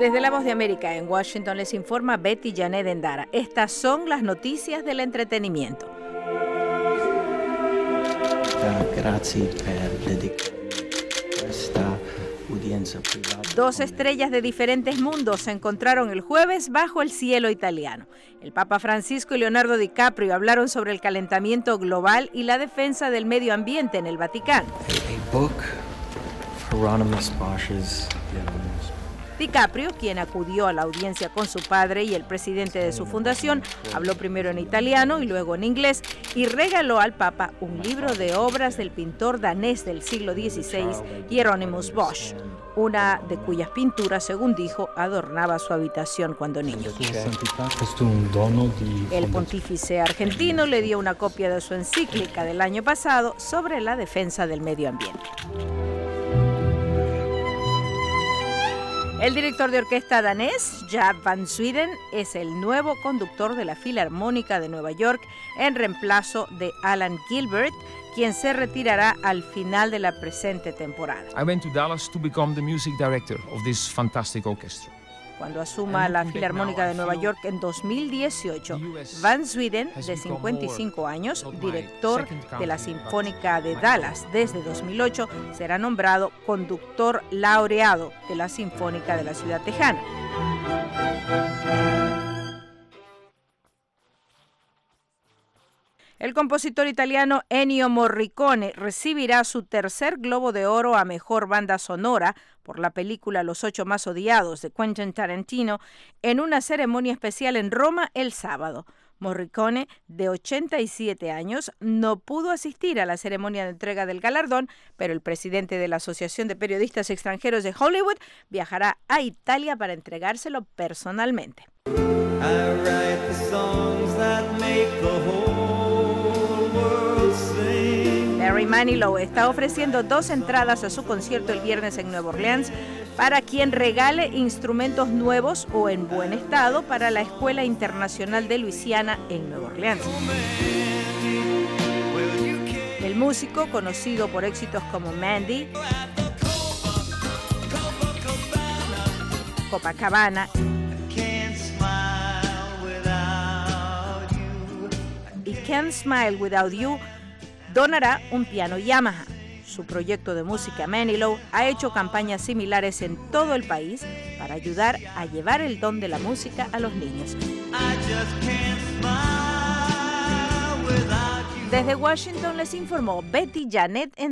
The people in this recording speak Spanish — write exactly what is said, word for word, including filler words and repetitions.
Desde La Voz de América en Washington les informa Betty Janet Endara. Estas son las noticias del entretenimiento. Dos estrellas de diferentes mundos se encontraron el jueves bajo el cielo italiano. El Papa Francisco y Leonardo DiCaprio hablaron sobre el calentamiento global y la defensa del medio ambiente en el Vaticano. DiCaprio, quien acudió a la audiencia con su padre y el presidente de su fundación, habló primero en italiano y luego en inglés y regaló al Papa un libro de obras del pintor danés del siglo dieciséis, Hieronymus Bosch, una de cuyas pinturas, según dijo, adornaba su habitación cuando niño. El pontífice argentino le dio una copia de su encíclica del año pasado sobre la defensa del medio ambiente. El director de orquesta danés, Jaap van Zweden, es el nuevo conductor de la Filarmónica de Nueva York en reemplazo de Alan Gilbert, quien se retirará al final de la presente temporada. I went to Dallas to become the music director of this fantastic orchestra. Cuando asuma la Filarmónica de Nueva York en dos mil dieciocho, Van Zweden, de cincuenta y cinco años, director de la Sinfónica de Dallas desde dos mil ocho, será nombrado conductor laureado de la Sinfónica de la ciudad tejana. El compositor italiano Ennio Morricone recibirá su tercer Globo de Oro a Mejor Banda Sonora por la película Los Ocho Más Odiados de Quentin Tarantino en una ceremonia especial en Roma el sábado. Morricone, de ochenta y siete años, no pudo asistir a la ceremonia de entrega del galardón, pero el presidente de la Asociación de Periodistas Extranjeros de Hollywood viajará a Italia para entregárselo personalmente. I write the songs that make the whole Barry Manilow está ofreciendo dos entradas a su concierto el viernes en Nueva Orleans para quien regale instrumentos nuevos o en buen estado para la Escuela Internacional de Luisiana en Nueva Orleans. El músico, conocido por éxitos como Mandy, Copacabana y Can't Smile Without You, donará un piano Yamaha. Su proyecto de música Manilow ha hecho campañas similares en todo el país para ayudar a llevar el don de la música a los niños. Desde Washington les informó Betty Janet.